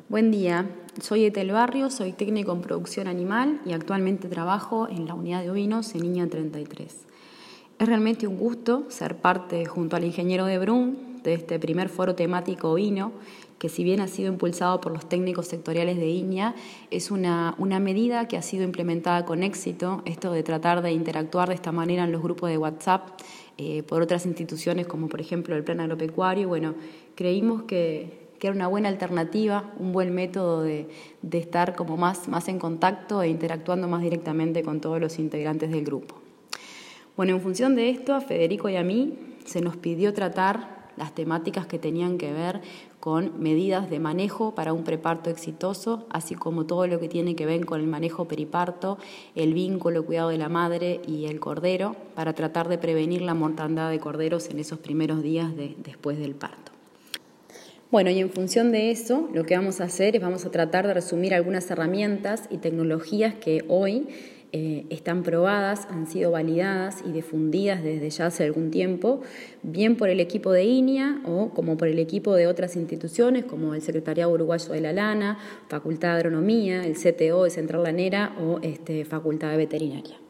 Buen día, soy Etel Barrio, soy técnico en producción animal y actualmente trabajo en la unidad de ovinos en Iña 33. Es realmente un gusto ser parte, junto al ingeniero de Brun, de este primer foro temático ovino, que si bien ha sido impulsado por los técnicos sectoriales de Iña, es una medida que ha sido implementada con éxito, esto de tratar de interactuar de esta manera en los grupos de WhatsApp por otras instituciones como por ejemplo el Plan Agropecuario. Bueno, creímos que era una buena alternativa, un buen método de estar como más en contacto e interactuando más directamente con todos los integrantes del grupo. Bueno, en función de esto, a Federico y a mí se nos pidió tratar las temáticas que tenían que ver con medidas de manejo para un preparto exitoso, así como todo lo que tiene que ver con el manejo periparto, el vínculo, el cuidado de la madre y el cordero, para tratar de prevenir la mortandad de corderos en esos primeros días después del parto. Bueno, y en función de eso, lo que vamos a hacer es vamos a tratar de resumir algunas herramientas y tecnologías que hoy están probadas, han sido validadas y difundidas desde ya hace algún tiempo, bien por el equipo de INIA o como por el equipo de otras instituciones como el Secretariado Uruguayo de la Lana, Facultad de Agronomía, el CTO de Central Lanera o Facultad de Veterinaria.